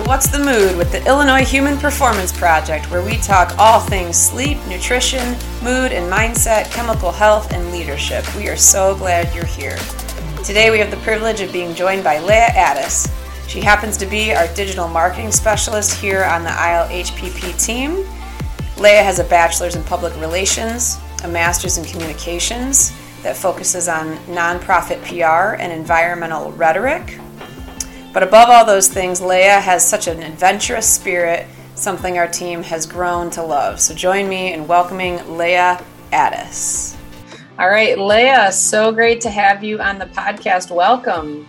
What's the Mood with the Illinois Human Performance Project, where we talk all things sleep, nutrition, mood and mindset, chemical health, and leadership. We are so glad you're here. Today we have the privilege of being joined by Leah Addis. She happens to be our digital marketing specialist here on the ILHPP team. Leah has a bachelor's in public relations, a master's in communications that focuses on nonprofit PR and environmental rhetoric. But above all those things, Leah has such an adventurous spirit, something our team has grown to love. So join me in welcoming Leah Addis. All right, Leah, so great to have you on the podcast. Welcome.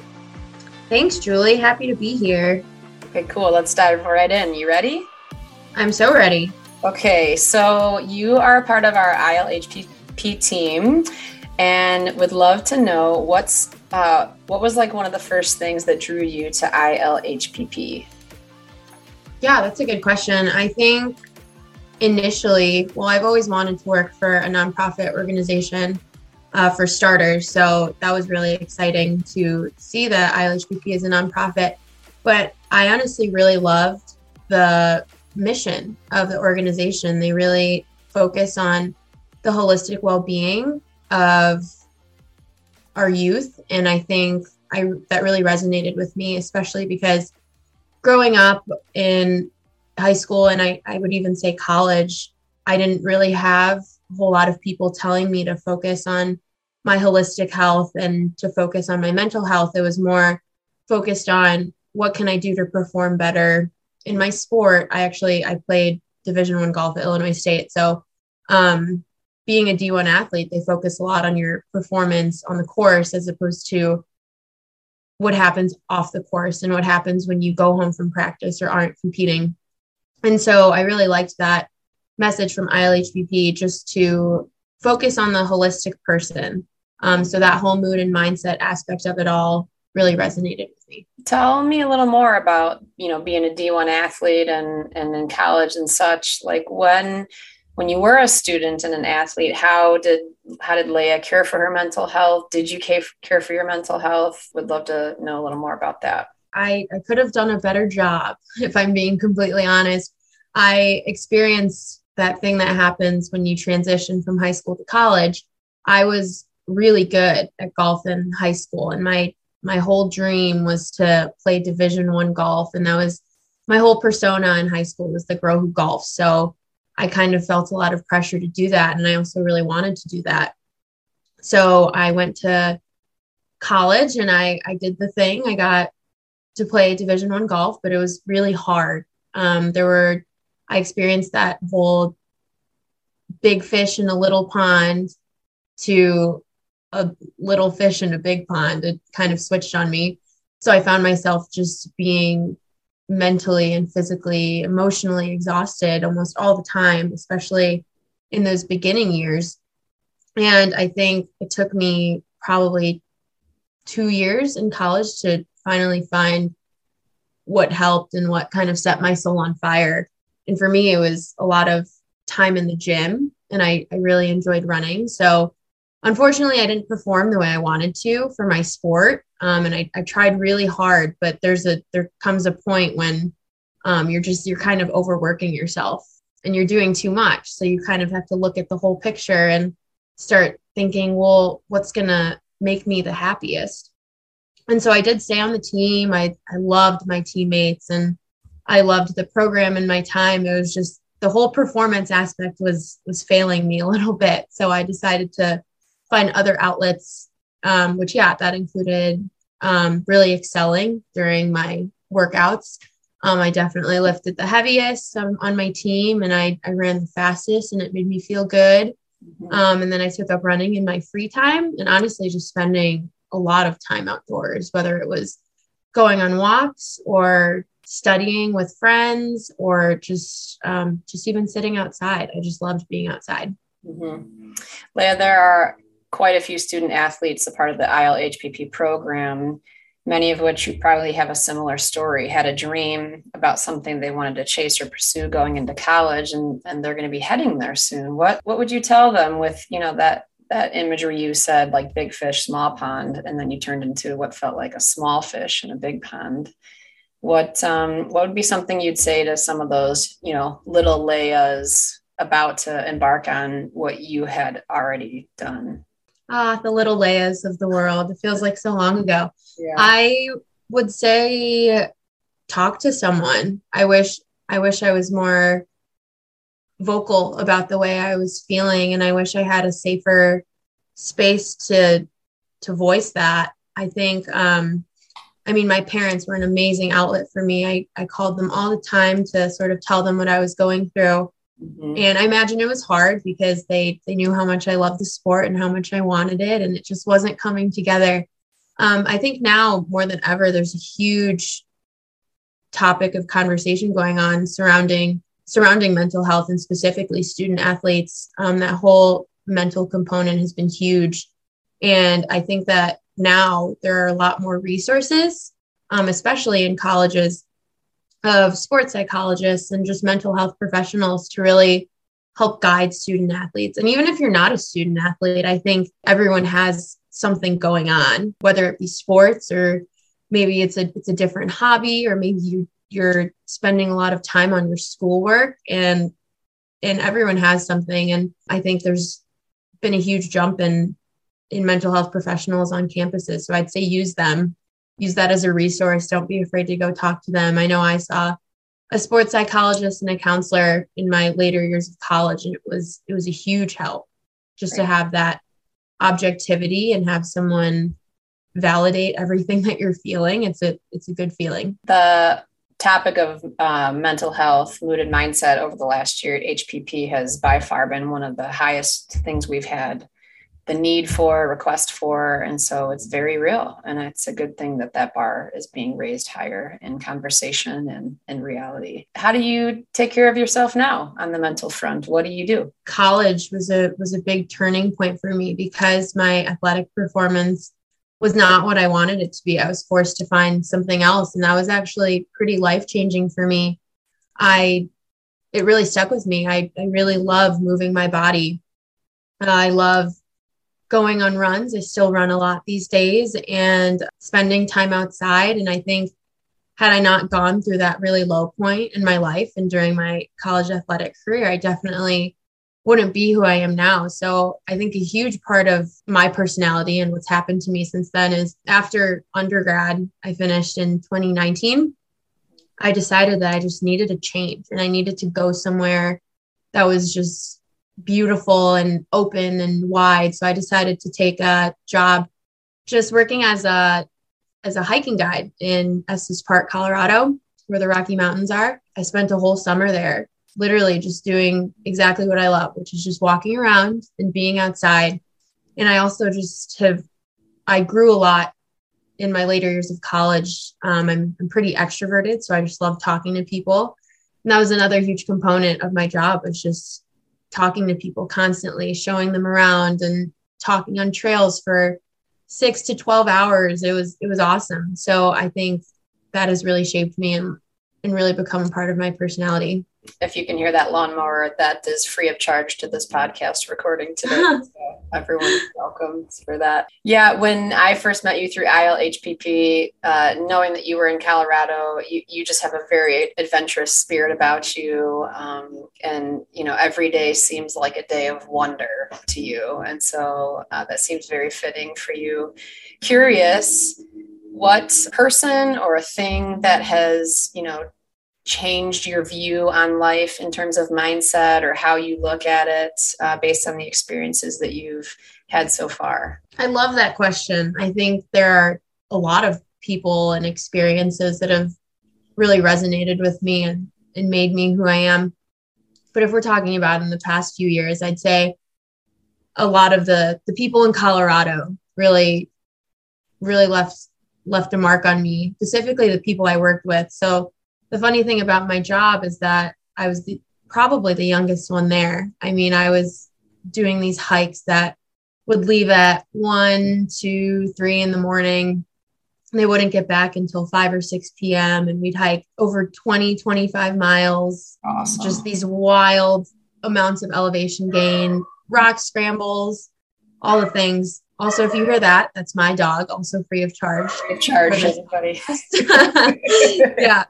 Thanks, Julie. Happy to be here. Okay, cool. Let's dive right in. You ready? I'm so ready. Okay, so you are a part of our ILHPP team and would love to know what was like one of the first things that drew you to ILHPP? Yeah, that's a good question. I think initially, I've always wanted to work for a nonprofit organization for starters. So that was really exciting to see that ILHPP is a nonprofit. But I honestly really loved the mission of the organization. They really focus on the holistic well-being of our youth. And I think that really resonated with me, especially because growing up in high school, and I would even say college, I didn't really have a whole lot of people telling me to focus on my holistic health and to focus on my mental health. It was more focused on what can I do to perform better in my sport. I played Division I golf at Illinois State. So being a D1 athlete, they focus a lot on your performance on the course as opposed to what happens off the course and what happens when you go home from practice or aren't competing. And so I really liked that message from ILHPP, just to focus on the holistic person. So that whole mood and mindset aspect of it all really resonated with me. Tell me a little more about, being a D1 athlete and in college and such. Like when you were a student and an athlete, how did Leah care for her mental health? Did you care for your mental health? Would love to know a little more about that. I could have done a better job, if I'm being completely honest. I experienced that thing that happens when you transition from high school to college. I was really good at golf in high school, and my whole dream was to play Division I golf. And that was my whole persona in high school, was the girl who golfs. So I kind of felt a lot of pressure to do that. And I also really wanted to do that. So I went to college and I did the thing. I got to play Division I golf, but it was really hard. I experienced that whole big fish in a little pond to a little fish in a big pond. It kind of switched on me. So I found myself just being mentally and physically, emotionally exhausted almost all the time, especially in those beginning years. And I think it took me probably 2 years in college to finally find what helped and what kind of set my soul on fire. And for me, it was a lot of time in the gym, and I really enjoyed running. So unfortunately, I didn't perform the way I wanted to for my sport. And I tried really hard, but there comes a point when you're kind of overworking yourself and you're doing too much. So you kind of have to look at the whole picture and start thinking, well, what's going to make me the happiest? And so I did stay on the team. I loved my teammates and I loved the program and my time. It was just the whole performance aspect was failing me a little bit. So I decided to find other outlets, that included really excelling during my workouts. I definitely lifted the heaviest on my team, and I ran the fastest, and it made me feel good. And then I took up running in my free time, and honestly just spending a lot of time outdoors, whether it was going on walks or studying with friends or just even sitting outside. I just loved being outside. Mm-hmm. Leah, there are quite a few student athletes a part of the ILHPP program, many of which you probably have a similar story, had a dream about something they wanted to chase or pursue going into college, and they're going to be heading there soon. What would you tell them with, that imagery you said, like big fish, small pond, and then you turned into what felt like a small fish in a big pond? What would be something you'd say to some of those, little Leias about to embark on what you had already done? The little Leias of the world. It feels like so long ago. Yeah. I would say talk to someone. I wish I was more vocal about the way I was feeling, and I wish I had a safer space to voice that. I think my parents were an amazing outlet for me. I called them all the time to sort of tell them what I was going through. Mm-hmm. And I imagine it was hard because they knew how much I loved the sport and how much I wanted it, and it just wasn't coming together. I think now more than ever, there's a huge topic of conversation going on surrounding mental health and specifically student athletes. That whole mental component has been huge. And I think that now there are a lot more resources, especially in colleges, of sports psychologists and just mental health professionals to really help guide student athletes. And even if you're not a student athlete, I think everyone has something going on, whether it be sports or maybe it's a different hobby, or maybe you're spending a lot of time on your schoolwork, and everyone has something. And I think there's been a huge jump in mental health professionals on campuses. So I'd say use that as a resource. Don't be afraid to go talk to them. I know I saw a sports psychologist and a counselor in my later years of college, and it was a huge help just to have that objectivity and have someone validate everything that you're feeling. It's a good feeling. The topic of mental health, mood, and mindset over the last year at HPP has by far been one of the highest things we've had the need for, request for. And so it's very real. And it's a good thing that bar is being raised higher in conversation and in reality. How do you take care of yourself now on the mental front? What do you do? College was a big turning point for me because my athletic performance was not what I wanted it to be. I was forced to find something else. And that was actually pretty life-changing for me. It really stuck with me. I really love moving my body. I love going on runs. I still run a lot these days, and spending time outside. And I think had I not gone through that really low point in my life and during my college athletic career, I definitely wouldn't be who I am now. So I think a huge part of my personality and what's happened to me since then is after undergrad, I finished in 2019. I decided that I just needed a change, and I needed to go somewhere that was just beautiful and open and wide. So I decided to take a job just working as a hiking guide in Estes Park, Colorado, where the Rocky Mountains are. I spent a whole summer there, literally just doing exactly what I love, which is just walking around and being outside. And I also I grew a lot in my later years of college. I'm pretty extroverted, so I just love talking to people. And that was another huge component of my job, was just talking to people constantly, showing them around and talking on trails for 6 to 12 hours. It was awesome. So I think that has really shaped me and really become a part of my personality. If you can hear that lawnmower, that is free of charge to this podcast recording today. So everyone's welcome for that. Yeah, when I first met you through ILHPP, knowing that you were in Colorado, you just have a very adventurous spirit about you. And, every day seems like a day of wonder to you. And so that seems very fitting for you. Curious, what person or a thing that has, changed your view on life in terms of mindset or how you look at it based on the experiences that you've had so far? I love that question. I think there are a lot of people and experiences that have really resonated with me and made me who I am. But if we're talking about in the past few years, I'd say a lot of the people in Colorado really left a mark on me, specifically the people I worked with. So the funny thing about my job is that I was probably the youngest one there. I mean, I was doing these hikes that would leave at 1, 2, 3 in the morning. They wouldn't get back until 5 or 6 p.m. And we'd hike over 20, 25 miles. Awesome. Just these wild amounts of elevation gain, rock scrambles, all the things Also, if you hear that, that's my dog, also free of charge. Free of charge, everybody. Yeah.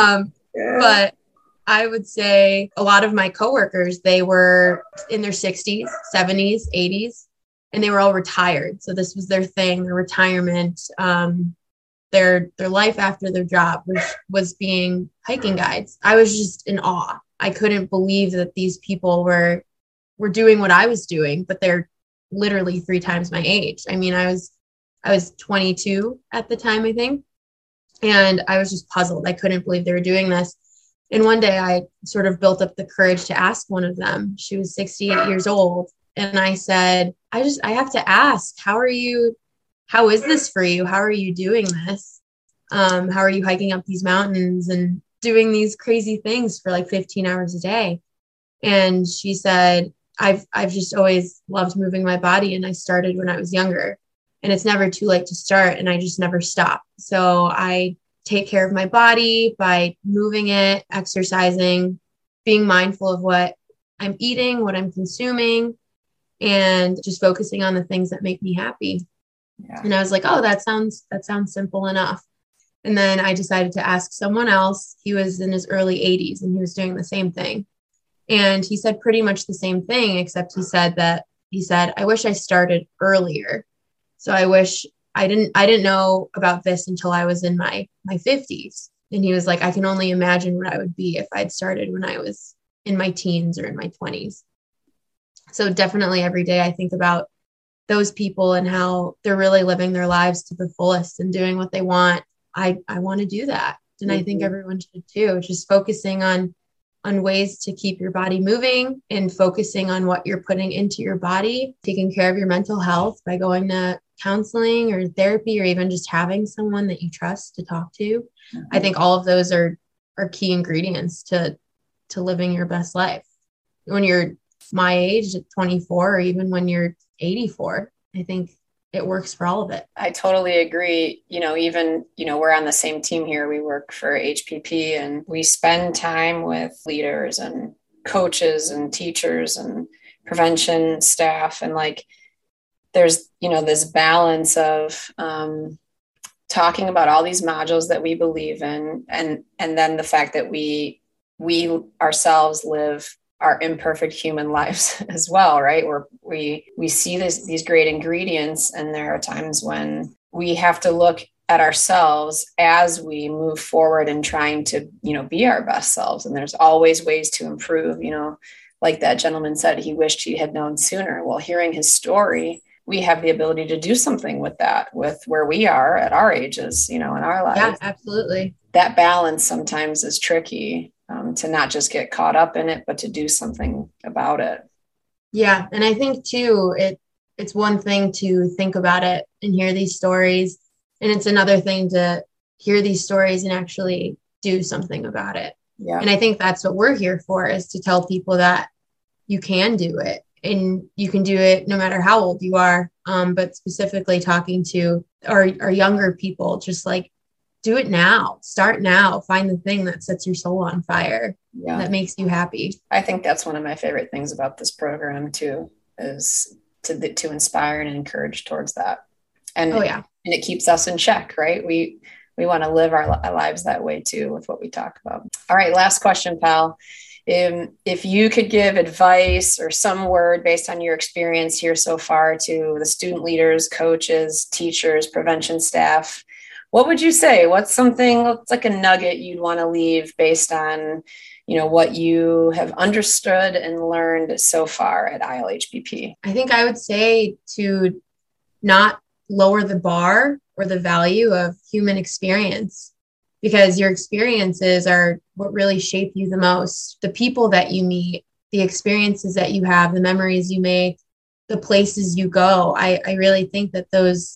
But I would say a lot of my coworkers, they were in their 60s, 70s, 80s, and they were all retired. So this was their thing, their retirement, their life after their job, which was being hiking guides. I was just in awe. I couldn't believe that these people were doing what I was doing, but they're literally 3 times my age. I mean, I was 22 at the time, I think. And I was just puzzled. I couldn't believe they were doing this. And one day I sort of built up the courage to ask one of them. She was 68 years old. And I said, I have to ask, how is this for you? How are you doing this? How are you hiking up these mountains and doing these crazy things for like 15 hours a day? And she said, I've just always loved moving my body, and I started when I was younger, and it's never too late to start, and I just never stop. So I take care of my body by moving it, exercising, being mindful of what I'm eating, what I'm consuming, and just focusing on the things that make me happy. Yeah. And I was like, oh, that sounds simple enough. And then I decided to ask someone else. He was in his early 80s and he was doing the same thing. And he said pretty much the same thing, except he said, I wish I started earlier. So I wish I didn't know about this until I was in my 50s. And he was like, I can only imagine what I would be if I'd started when I was in my teens or in my 20s. So definitely every day I think about those people and how they're really living their lives to the fullest and doing what they want. I want to do that. And I think everyone should too, just focusing on ways to keep your body moving and focusing on what you're putting into your body, taking care of your mental health by going to counseling or therapy, or even just having someone that you trust to talk to. Mm-hmm. I think all of those are key ingredients to living your best life. When you're my age at 24, or even when you're 84, I think it works for all of it. I totally agree. We're on the same team here. We work for HPP, and we spend time with leaders and coaches and teachers and prevention staff. And there's, this balance of talking about all these modules that we believe in. And then the fact that we ourselves live our imperfect human lives as well, right? Where we see these great ingredients, and there are times when we have to look at ourselves as we move forward and trying to, be our best selves. And there's always ways to improve, like that gentleman said, he wished he had known sooner. Well, hearing his story, we have the ability to do something with that, with where we are at our ages, in our lives. Yeah, absolutely. That balance sometimes is tricky. To not just get caught up in it, but to do something about it. Yeah. And I think too, it's one thing to think about it and hear these stories. And it's another thing to hear these stories and actually do something about it. Yeah. And I think that's what we're here for, is to tell people that you can do it, and you can do it no matter how old you are. But specifically talking to our younger people, just do it now. Start now. Find the thing that sets your soul on fire. Yeah. That makes you happy. I think that's one of my favorite things about this program too, is to inspire and encourage towards that. And and it keeps us in check, right? We want to live our lives that way too, with what we talk about. All right. Last question, pal. If you could give advice or some word based on your experience here so far to the student leaders, coaches, teachers, prevention staff, what would you say? What's like a nugget you'd want to leave based on, what you have understood and learned so far at ILHPP? I think I would say to not lower the bar or the value of human experience, because your experiences are what really shape you the most. The people that you meet, the experiences that you have, the memories you make, the places you go. I really think that those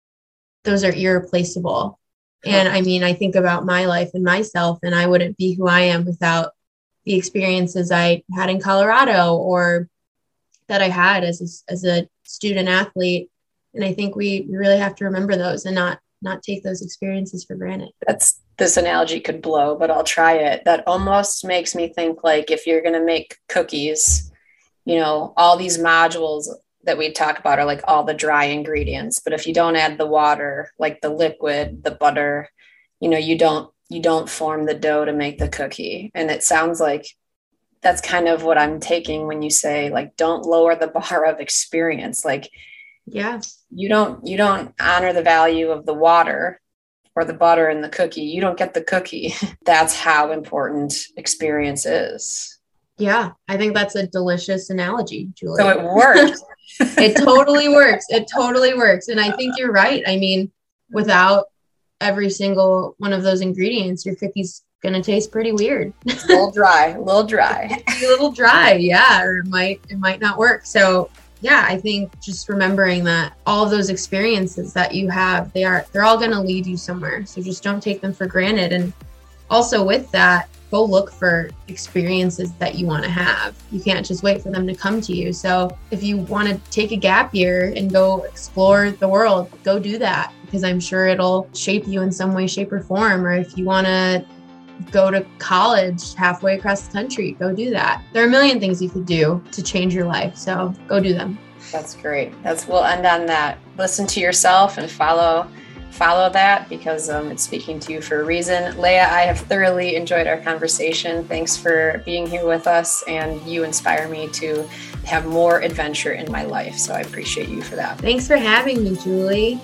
are irreplaceable. And I mean, I think about my life and myself, and I wouldn't be who I am without the experiences I had in Colorado, or that I had as a student athlete. And I think we really have to remember those and not take those experiences for granted. This analogy could blow, but I'll try it. That almost makes me think if you're going to make cookies, all these modules that we talk about are like all the dry ingredients. But if you don't add the water, like the liquid, the butter, you don't form the dough to make the cookie. And it sounds like that's kind of what I'm taking when you say, like, don't lower the bar of experience. Like, yeah, you don't honor the value of the water or the butter in the cookie. You don't get the cookie. That's how important experience is. Yeah, I think that's a delicious analogy, Julie. So it works. It totally works. It totally works. And I think you're right. I mean, without every single one of those ingredients, your cookie's going to taste pretty weird. A little dry. A little dry. Yeah. Or it might not work. So yeah, I think just remembering that all of those experiences that you have, they're all going to lead you somewhere. So just don't take them for granted. And also with that, go look for experiences that you want to have. You can't just wait for them to come to you. So if you want to take a gap year and go explore the world, go do that, because I'm sure it'll shape you in some way, shape, or form. Or if you want to go to college halfway across the country, go do that. There are a million things you could do to change your life. So go do them. That's great. We'll end on that. Listen to yourself and follow that, because it's speaking to you for a reason. Leah, I have thoroughly enjoyed our conversation. Thanks for being here with us, and you inspire me to have more adventure in my life. So I appreciate you for that. Thanks for having me, Julie.